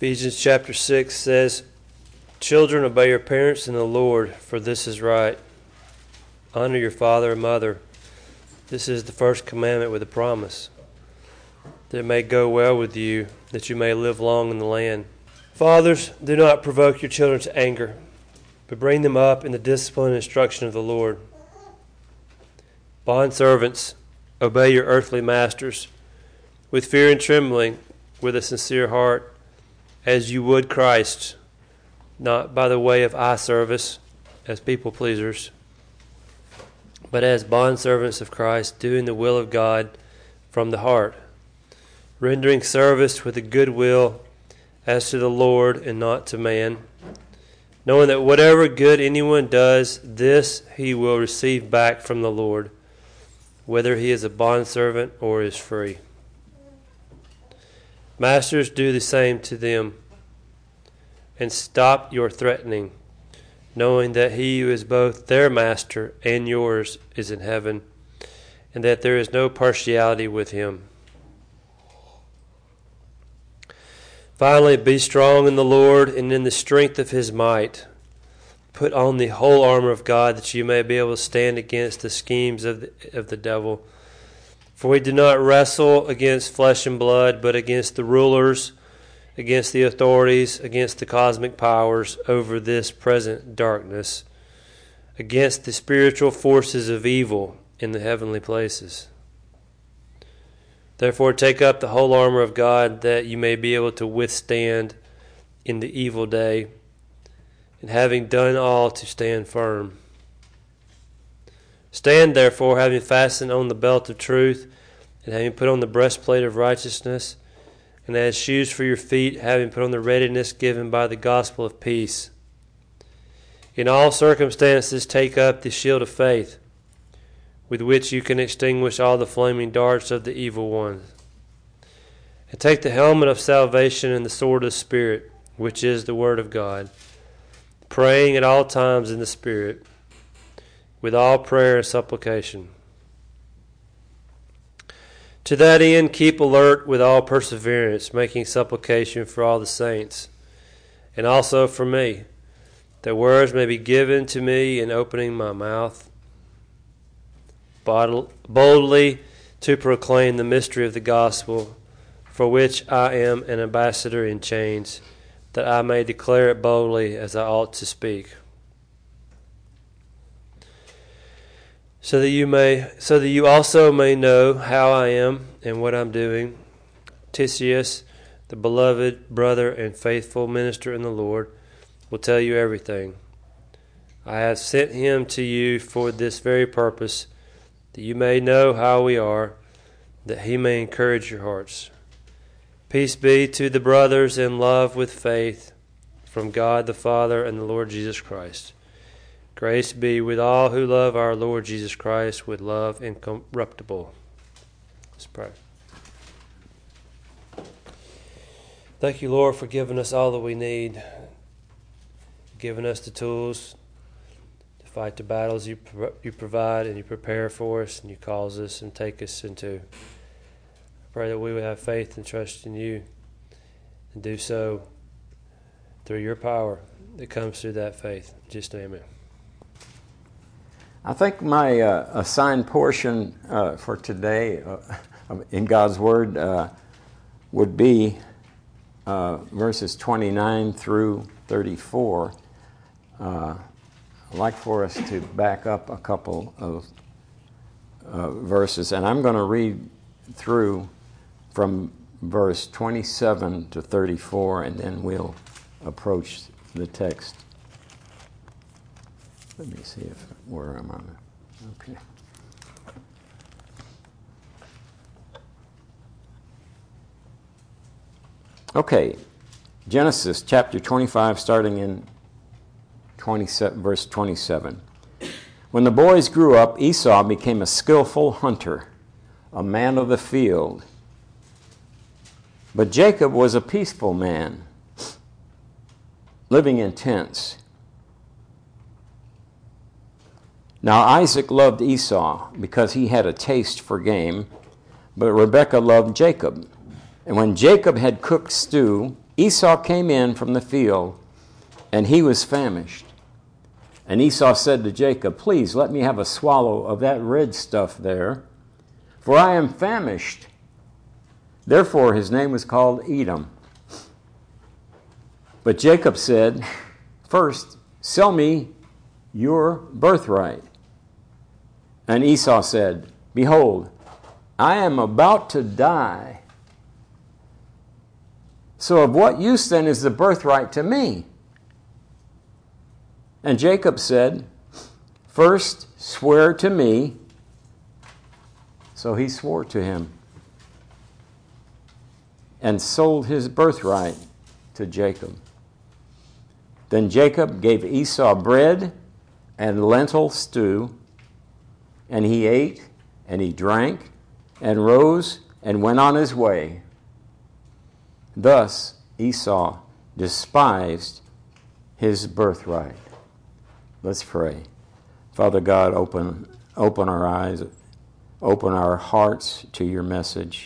Ephesians chapter 6 says, "Children, obey your parents in the Lord, for this is right. Honor your father and mother. This is the first commandment with a promise, that it may go well with you, that you may live long in the land. Fathers, do not provoke your children to anger, but bring them up in the discipline and instruction of the Lord. Bondservants, obey your earthly masters with fear and trembling, with a sincere heart, as you would Christ, not by the way of eye service, as people pleasers, but as bondservants of Christ, doing the will of God from the heart, rendering service with a good will as to the Lord and not to man, knowing that whatever good anyone does, this he will receive back from the Lord, whether he is a bondservant or is free. Masters, do the same to them, and stop your threatening, knowing that he who is both their master and yours is in heaven, and that there is no partiality with him. Finally, be strong in the Lord and in the strength of his might. Put on the whole armor of God, that you may be able to stand against the schemes of the devil. For we do not wrestle against flesh and blood, but against the rulers, against the authorities, against the cosmic powers over this present darkness, against the spiritual forces of evil in the heavenly places. Therefore take up the whole armor of God, that you may be able to withstand in the evil day, and having done all, to stand firm. Stand therefore, having fastened on the belt of truth, and having put on the breastplate of righteousness, and as shoes for your feet, having put on the readiness given by the gospel of peace. In all circumstances take up the shield of faith, with which you can extinguish all the flaming darts of the evil one. And take the helmet of salvation and the sword of the Spirit, which is the word of God, praying at all times in the Spirit, with all prayer and supplication. To that end, keep alert with all perseverance, making supplication for all the saints, and also for me, that words may be given to me in opening my mouth, boldly to proclaim the mystery of the gospel, for which I am an ambassador in chains, that I may declare it boldly as I ought to speak. So that you also may know how I am and what I'm doing. Ticius, the beloved brother and faithful minister in the Lord, will tell you everything. I have sent him to you for this very purpose, that you may know how we are, that he may encourage your hearts. Peace be to the brothers in love with faith, from God the Father and the Lord Jesus Christ. Grace be with all who love our Lord Jesus Christ with love incorruptible. Let's pray. Thank you, Lord, for giving us all that we need, giving us the tools to fight the battles you provide and you prepare for us and you cause us and take us into. I pray that we would have faith and trust in you and do so through your power that comes through that faith. In Jesus' name, amen. I think my assigned portion for today in God's Word would be verses 29 through 34. I'd like for us to back up a couple of verses, and I'm going to read through from verse 27 to 34, and then we'll approach the text. Let me see where I'm on it. Okay. Okay, Genesis chapter 25, starting in verse 27. When the boys grew up, Esau became a skillful hunter, a man of the field. But Jacob was a peaceful man, living in tents. Now Isaac loved Esau because he had a taste for game, but Rebekah loved Jacob. And when Jacob had cooked stew, Esau came in from the field, and he was famished. And Esau said to Jacob, "Please let me have a swallow of that red stuff there, for I am famished." Therefore his name was called Edom. But Jacob said, "First, sell me your birthright." And Esau said, "Behold, I am about to die. So of what use then is the birthright to me?" And Jacob said, "First swear to me." So he swore to him and sold his birthright to Jacob. Then Jacob gave Esau bread and lentil stew, and he ate and he drank and rose and went on his way. Thus Esau despised his birthright. Let's pray. Father God, open our eyes, open our hearts to your message.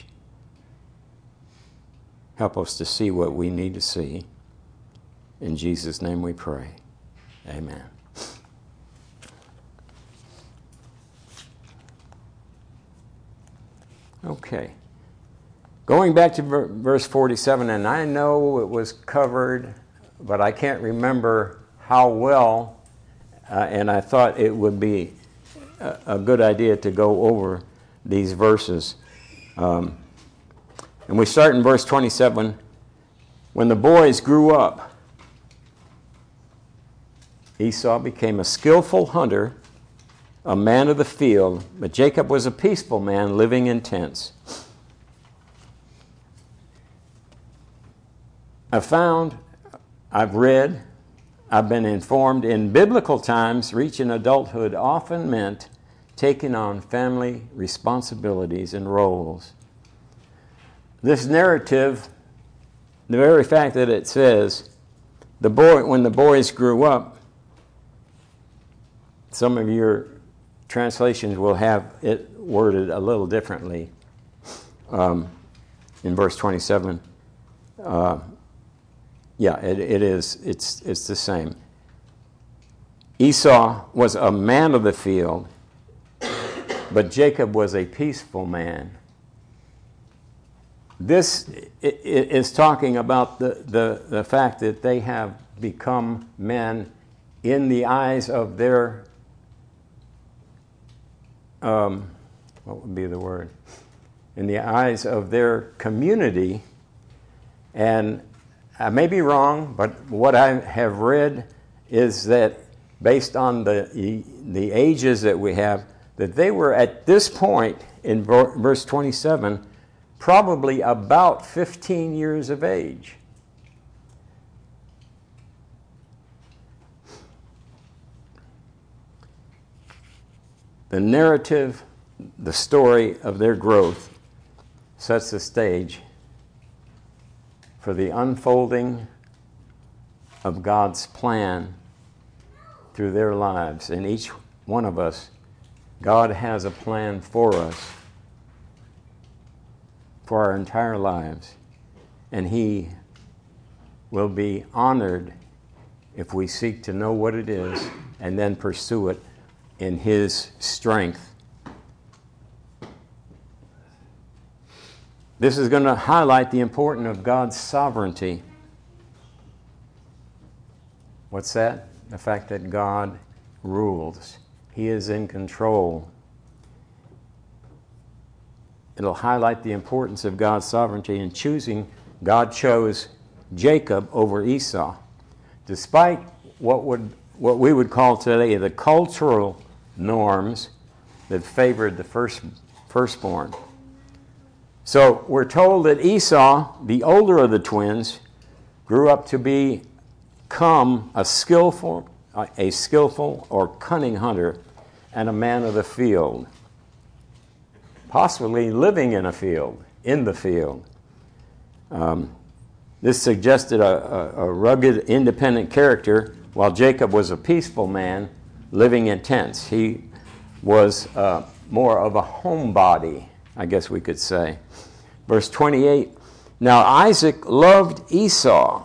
Help us to see what we need to see. In Jesus' name we pray. Amen. Okay. Going back to verse 47, and I know it was covered, but I can't remember how well, and I thought it would be a good idea to go over these verses. And we start in verse 27. When the boys grew up, Esau became a skillful hunter, a man of the field, but Jacob was a peaceful man living in tents. I've read, I've been informed, in biblical times, reaching adulthood often meant taking on family responsibilities and roles. This narrative, the very fact that it says, when the boys grew up, some of your translations will have it worded a little differently. In verse 27, it is. It's the same. Esau was a man of the field, but Jacob was a peaceful man. This is talking about the fact that they have become men in the eyes of their, what would be the word? In the eyes of their community. And I may be wrong, but what I have read is that based on the ages that we have, that they were at this point in verse 27 probably about 15 years of age. The narrative, the story of their growth sets the stage for the unfolding of God's plan through their lives. And each one of us, God has a plan for us, for our entire lives. And He will be honored if we seek to know what it is and then pursue it in His strength. This is going to highlight the importance of God's sovereignty. What's that? The fact that God rules. He is in control. It'll highlight the importance of God's sovereignty in choosing. God chose Jacob over Esau. Despite what we would call today the cultural norms that favored the firstborn. So we're told that Esau, the older of the twins, grew up to become a skillful or cunning hunter and a man of the field, possibly living in the field. This suggested a rugged, independent character, while Jacob was a peaceful man living in tents. He was more of a homebody, I guess we could say. Verse 28, Now Isaac loved Esau,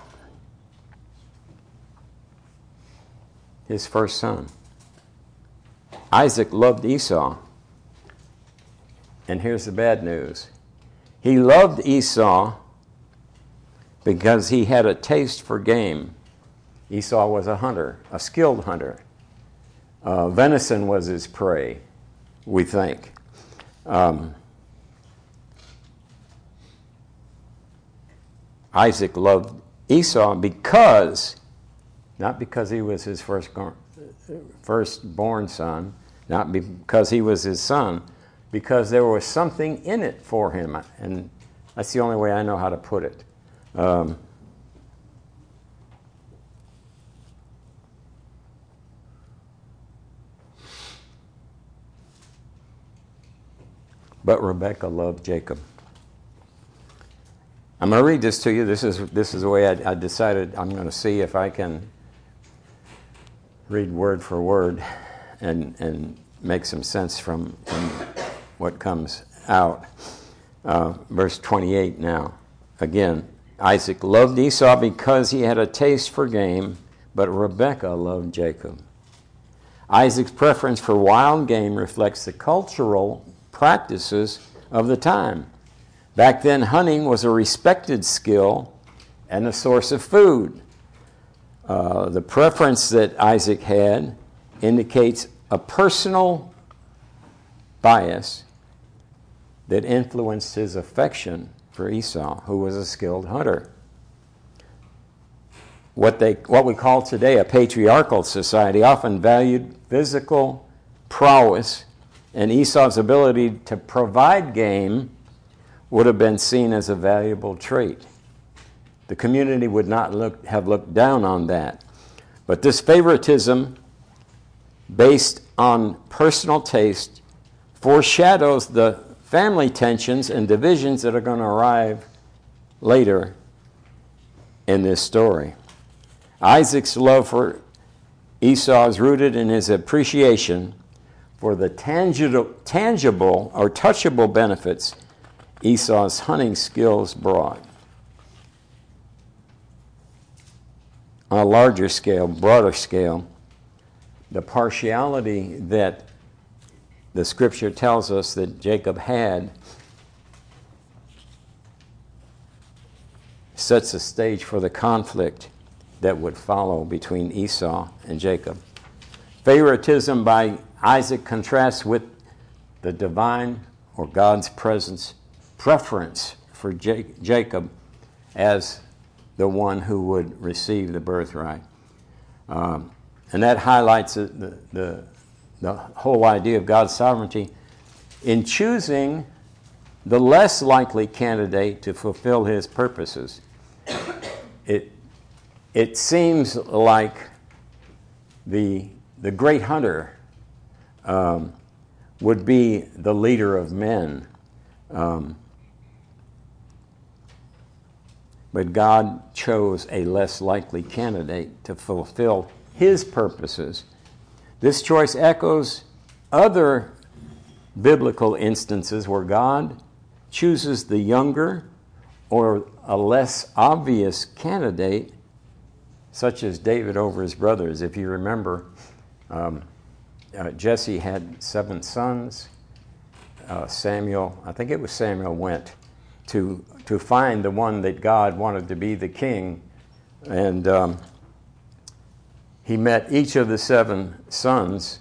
his first son. Isaac loved Esau. And here's the bad news. He loved Esau because he had a taste for game. Esau was a hunter, a skilled hunter. Venison was his prey, we think. Isaac loved Esau not because he was his firstborn son, not because he was his son, because there was something in it for him. And that's the only way I know how to put it. But Rebekah loved Jacob. I'm going to read this to you. This is the way I decided I'm going to see if I can read word for word and make some sense from what comes out. Verse 28 now. Again, Isaac loved Esau because he had a taste for game, but Rebekah loved Jacob. Isaac's preference for wild game reflects the cultural practices of the time. Back then, hunting was a respected skill and a source of food. The preference that Isaac had indicates a personal bias that influenced his affection for Esau, who was a skilled hunter. What we call today a patriarchal society often valued physical prowess, and Esau's ability to provide game would have been seen as a valuable trait. The community would not have looked down on that. But this favoritism, based on personal taste, foreshadows the family tensions and divisions that are going to arrive later in this story. Isaac's love for Esau is rooted in his appreciation for the tangible or touchable benefits Esau's hunting skills brought. On a larger scale, broader scale, the partiality that the scripture tells us that Jacob had sets the stage for the conflict that would follow between Esau and Jacob. Favoritism by Isaac contrasts with the divine or God's preference for Jacob as the one who would receive the birthright. And that highlights the whole idea of God's sovereignty in choosing the less likely candidate to fulfill his purposes. It seems like the great hunter would be the leader of men. But God chose a less likely candidate to fulfill his purposes. This choice echoes other biblical instances where God chooses the younger or a less obvious candidate, such as David over his brothers. If you remember, Jesse had 7 sons. Samuel went to find the one that God wanted to be the king. And he met each of the 7 sons,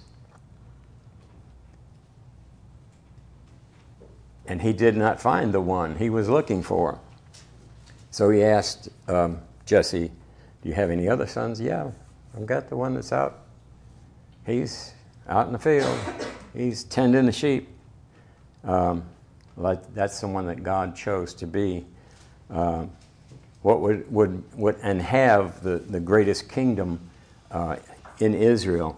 and he did not find the one he was looking for. So he asked Jesse, "Do you have any other sons?" "Yeah, I've got the one that's out. He's out in the field. He's tending the sheep." That's the one that God chose to be what would and have the greatest kingdom in Israel.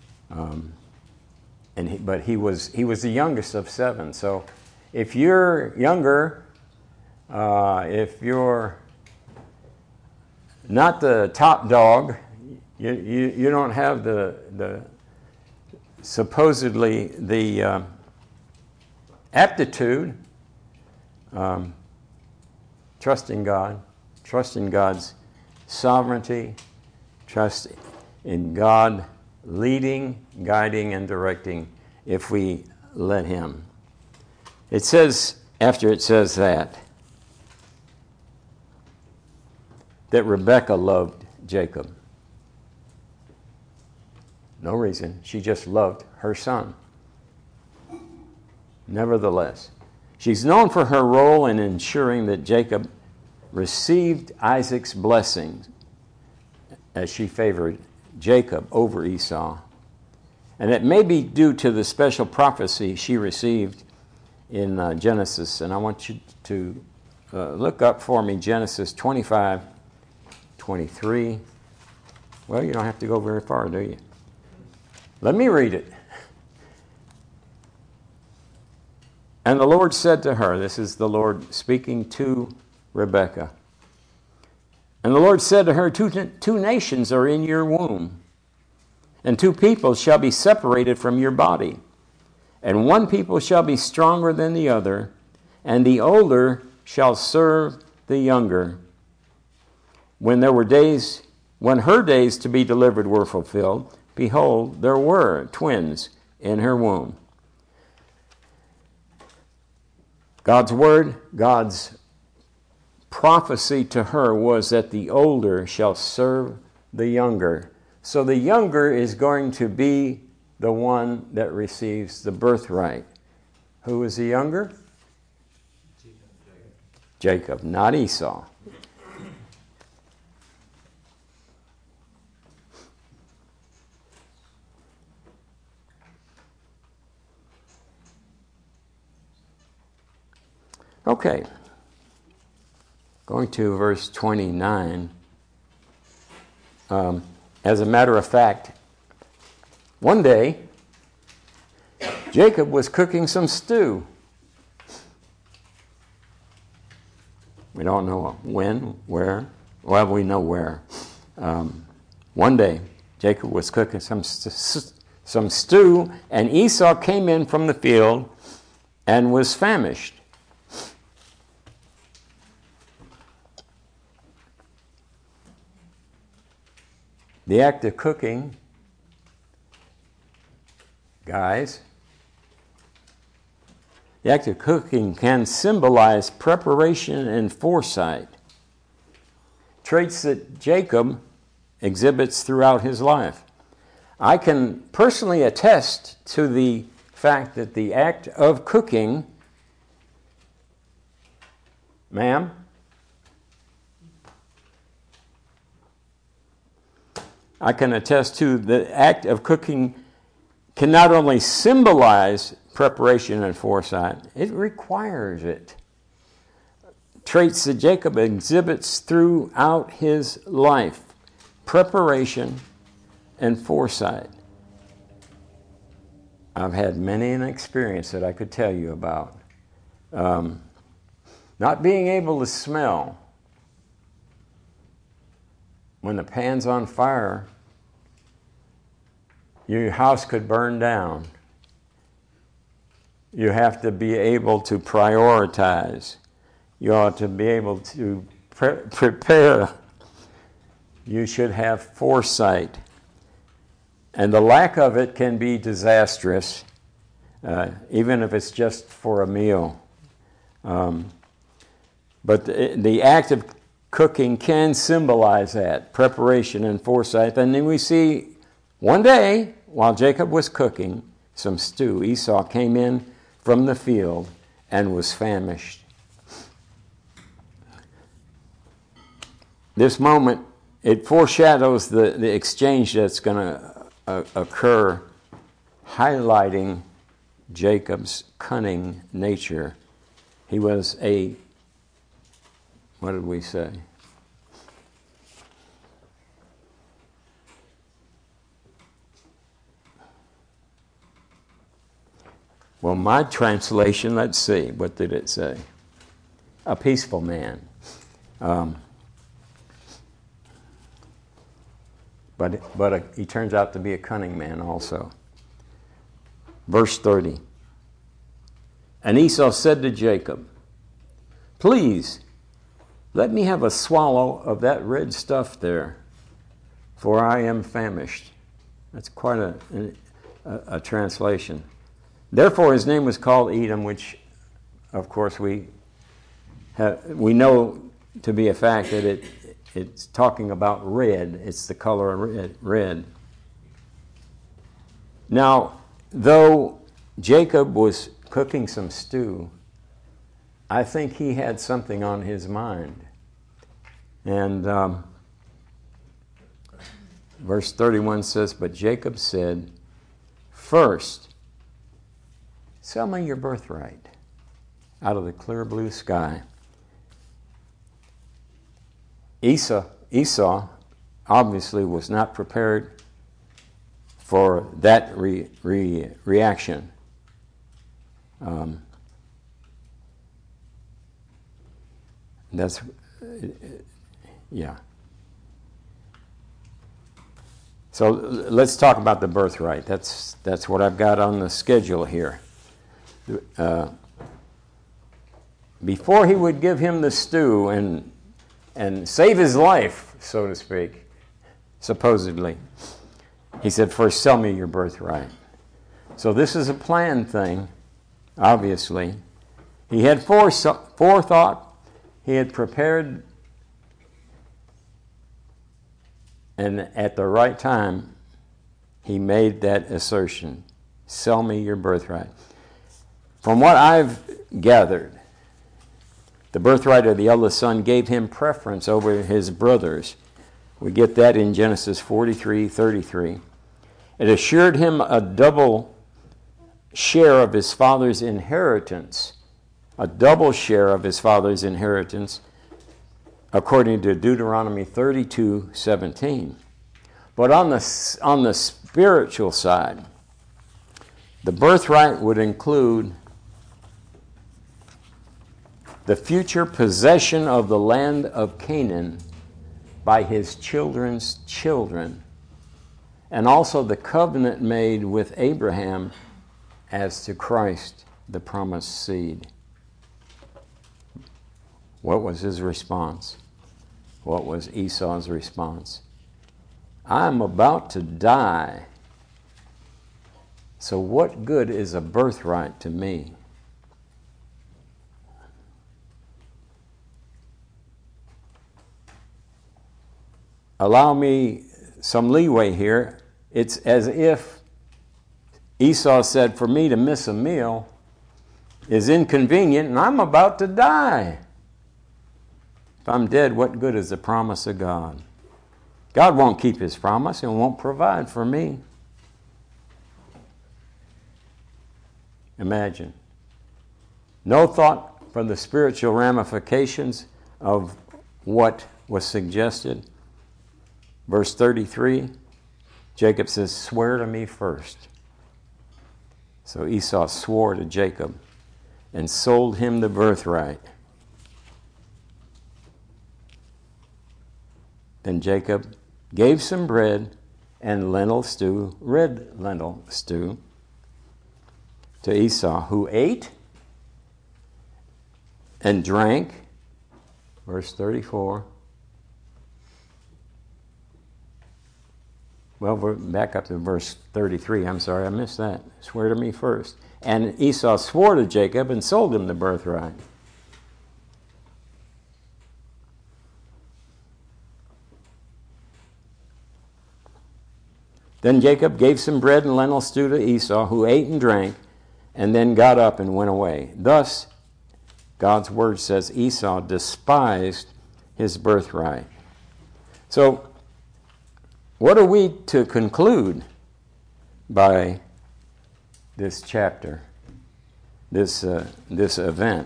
But he was the youngest of 7. So if you're younger, if you're not the top dog, you don't have the supposedly the Trust in God. Trust in God's sovereignty. Trust in God leading, guiding, and directing if we let Him. It says, after it says that Rebekah loved Jacob. No reason. She just loved her son. Nevertheless, she's known for her role in ensuring that Jacob received Isaac's blessings as she favored Jacob over Esau. And it may be due to the special prophecy she received in Genesis. And I want you to look up for me Genesis 25:23. Well, you don't have to go very far, do you? Let me read it. And the Lord said to her, this is the Lord speaking to Rebekah. And the Lord said to her, two nations are in your womb, and two peoples shall be separated from your body. And one people shall be stronger than the other, and the older shall serve the younger. When her days to be delivered were fulfilled, behold, there were twins in her womb. God's word, God's prophecy to her was that the older shall serve the younger. So the younger is going to be the one that receives the birthright. Who is the younger? Jacob, not Esau. Okay. Going to verse 29. As a matter of fact, one day, Jacob was cooking some stew. We don't know when, where. Well, we know where. One day, Jacob was cooking some stew, and Esau came in from the field and was famished. The act of cooking, guys, the act of cooking can symbolize preparation and foresight, traits that Jacob exhibits throughout his life. I can personally attest to the fact that the act of cooking, ma'am, I can attest to the act of cooking can not only symbolize preparation and foresight, it requires it. Traits that Jacob exhibits throughout his life: preparation and foresight. I've had many an experience that I could tell you about. Not being able to smell when the pan's on fire, your house could burn down. You have to be able to prioritize. You ought to be able to prepare. You should have foresight. And the lack of it can be disastrous, even if it's just for a meal. But the act of cooking can symbolize that, preparation and foresight. And then we see one day, while Jacob was cooking some stew, Esau came in from the field and was famished. This moment, it foreshadows the exchange that's going to occur, highlighting Jacob's cunning nature. He was what did we say? Well, my translation, let's see, what did it say? A peaceful man. But he turns out to be a cunning man also. Verse 30. And Esau said to Jacob, "Please, Let me have a swallow of that red stuff there, for I am famished. That's quite a translation. Therefore his name was called Edom, which, of course, we know to be a fact that it's talking about red. It's the color of red. Now, though Jacob was cooking some stew, I think he had something on his mind. And verse 31 says, but Jacob said, first, sell me your birthright out of the clear blue sky. Esau obviously was not prepared for that reaction. Yeah. So let's talk about the birthright. That's what I've got on the schedule here. Before he would give him the stew and save his life, so to speak, supposedly, he said, first sell me your birthright. So this is a planned thing, obviously. He had forethought. He had prepared, and at the right time, he made that assertion, sell me your birthright. From what I've gathered, the birthright of the eldest son gave him preference over his brothers. We get that in Genesis 43:33. It assured him a double share of his father's inheritance. A double share of his father's inheritance, according to Deuteronomy 32:17. But on the spiritual side, the birthright would include the future possession of the land of Canaan by his children's children, and also the covenant made with Abraham as to Christ, the promised seed. What was his response? What was Esau's response? I'm about to die. So what good is a birthright to me? Allow me some leeway here. It's as if Esau said, for me to miss a meal is inconvenient and I'm about to die. If I'm dead, what good is the promise of God? God won't keep his promise and won't provide for me. Imagine. No thought for the spiritual ramifications of what was suggested. Verse 33, Jacob says, swear to me first. So Esau swore to Jacob and sold him the birthright. Then Jacob gave some bread and lentil stew, red lentil stew, to Esau, who ate and drank. Verse 34. Well, we're back up to verse 33. I'm sorry, I missed that. Swear to me first. And Esau swore to Jacob and sold him the birthright. Then Jacob gave some bread and lentil stew to Esau, who ate and drank, and then got up and went away. Thus, God's word says Esau despised his birthright. So, what are we to conclude by this chapter, this event?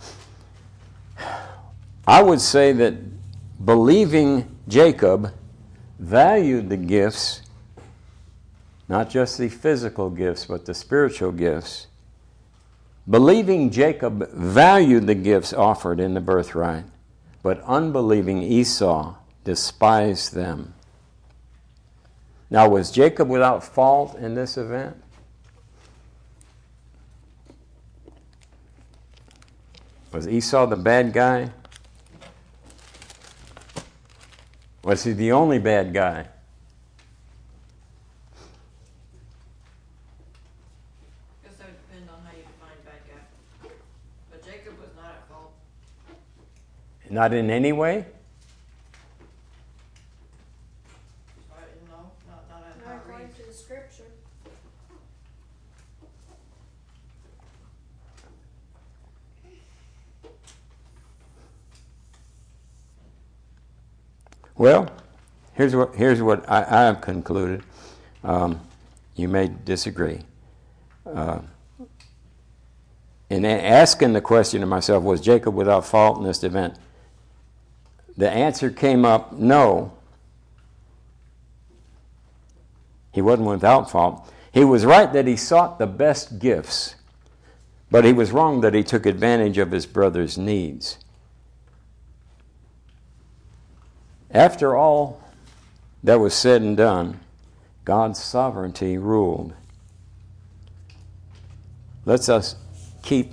I would say that believing Jacob valued the gifts, not just the physical gifts, but the spiritual gifts. Believing Jacob valued the gifts offered in the birthright, but unbelieving Esau despised them. Now, was Jacob without fault in this event? Was Esau the bad guy? Was he the only bad guy? Guess that would depend on how you define bad guy. But Jacob was not at fault. Not in any way? No, not Not how it according reads. to the scripture. Well, here's what I have concluded. You may disagree. In asking the question to myself, was Jacob without fault in this event? The answer came up, no. He wasn't without fault. He was right that he sought the best gifts, but he was wrong that he took advantage of his brother's needs. After all that was said and done, God's sovereignty ruled. Let's us keep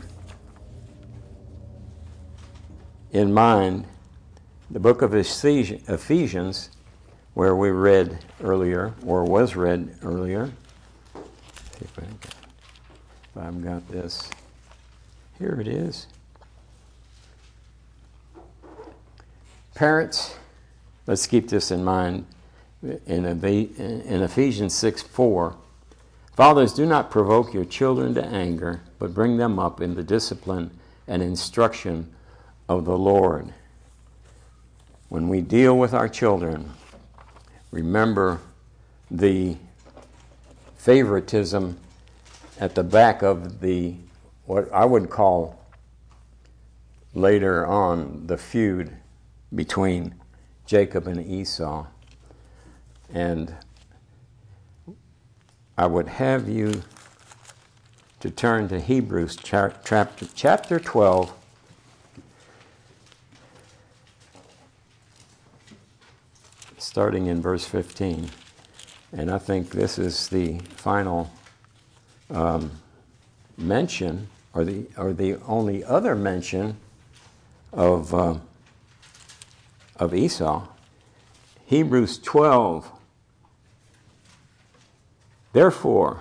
in mind the book of Ephesians, where we read earlier, or was read earlier. See if I've got this. Here it is. Parents, let's keep this in mind. In Ephesians 6:4, fathers, do not provoke your children to anger, but bring them up in the discipline and instruction of the Lord. When we deal with our children, remember the favoritism at the back of what I would call later on the feud between Jacob and Esau. And I would have you to turn to Hebrews chapter 12. Starting in verse 15. And I think this is the final mention, or the only other mention of Esau. Hebrews 12. Therefore,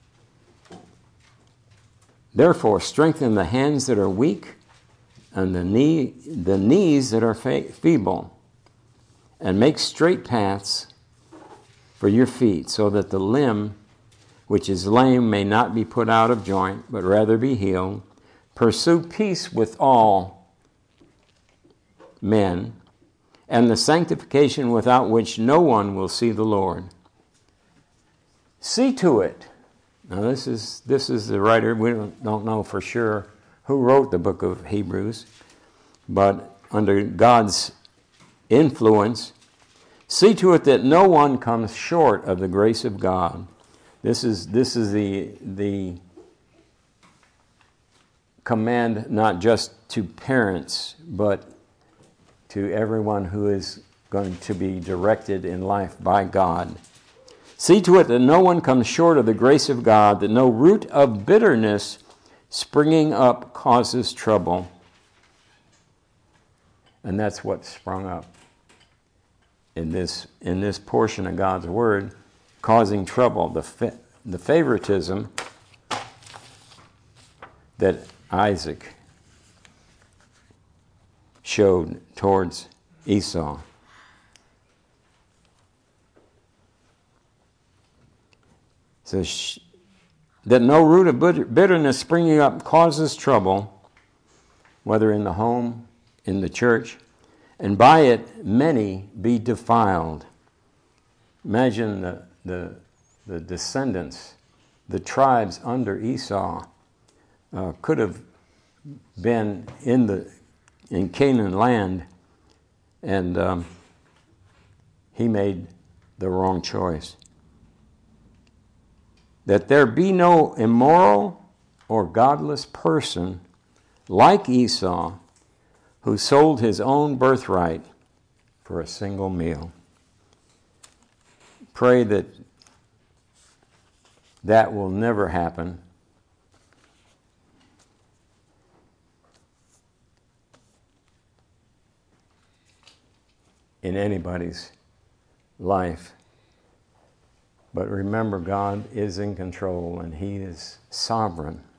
strengthen the hands that are weak and the knees that are feeble, and make straight paths for your feet, so that the limb which is lame may not be put out of joint, but rather be healed. Pursue peace with all men, and the sanctification without which no one will see the Lord. See to it. Now this is the writer. We don't know for sure who wrote the book of Hebrews, but under God's influence, see to it that no one comes short of the grace of God. This is the command not just to parents, but to everyone who is going to be directed in life by God. See to it that no one comes short of the grace of God, that no root of bitterness springing up causes trouble. And that's what sprung up in this portion of God's Word, causing trouble. The favoritism that Isaac showed towards Esau. Says that no root of bitterness springing up causes trouble, whether in the home, in the church, and by it many be defiled. Imagine the descendants, the tribes under Esau could have been in Canaan land, and he made the wrong choice. That there be no immoral or godless person like Esau, who sold his own birthright for a single meal. Pray that will never happen. In anybody's life. But remember, God is in control and He is sovereign.